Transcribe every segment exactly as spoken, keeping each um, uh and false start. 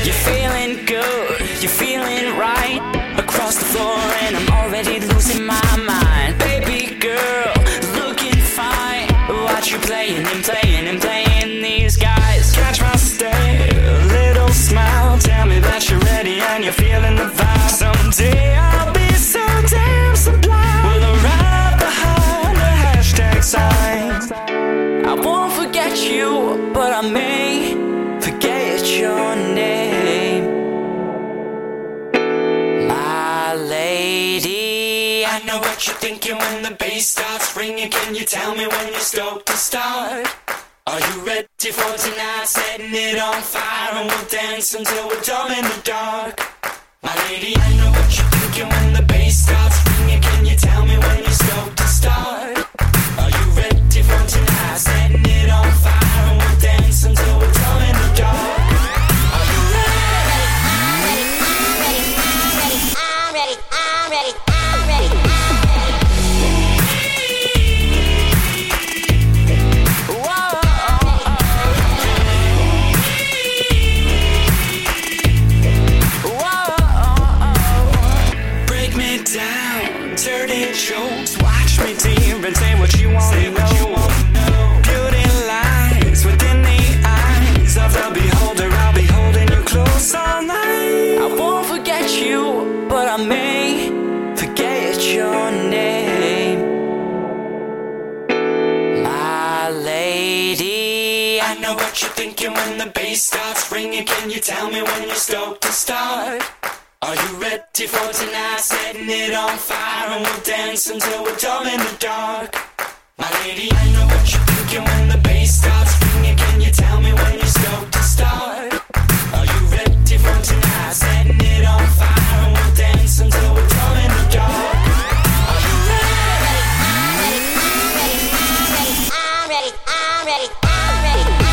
You're feeling good, you're feeling right. Across the floor and I'm already losing my mind. Baby girl, looking fine. Watch you playing and playing and playing these guys. Catch my stare, little smile. Tell me that you're ready and you're feeling the vibe. Someday I'll be so damn sublime. We'll arrive behind the hashtag sign. I won't forget you, but I may forget your name. My lady, I know what you're thinking when the bass starts ringing. Can you tell me when you're stoked to start? Are you ready for tonight? Setting it on fire and we'll dance until we're dumb in the dark. My lady, I know what you're thinking when the bass starts ringing. Can you tell me when you're stoked to start? Are you ready for tonight? Setting it on fire and we'll dance until we're dumb in the dark. Are you ready? I'm ready, I'm ready, I'm ready, I'm ready, I'm ready. Down, dirty jokes. Watch me deep and say what you want to know. Beauty lies within the eyes of the beholder. I'll be holding you close all night. I won't forget you, but I may forget your name. My lady, I know what you're thinking when the bass starts ringing. Can you tell me when you're stoked to start? Are you ready for tonight? Setting it on fire and we'll dance until we're dumb in the dark. My lady, I know what you're thinking when the bass starts ringing. Can you tell me when you're stoked to start? Are you ready for tonight? Setting it on fire and we'll dance until we're dumb in the dark. Are you ready? I'm ready, I'm ready, I'm ready, I'm ready, I'm ready.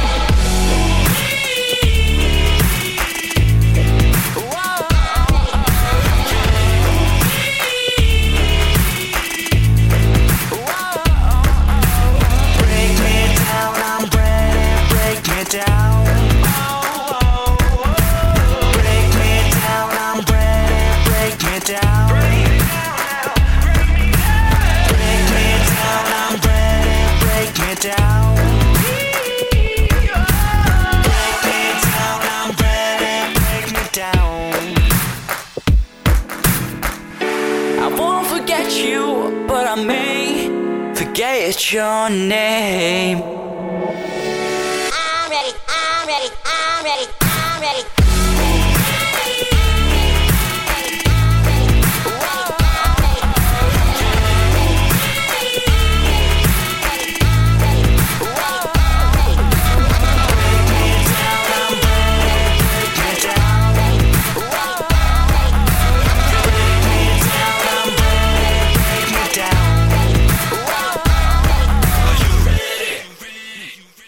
You, but I may forget your name. I'm ready, I'm ready, I'm ready, I'm ready.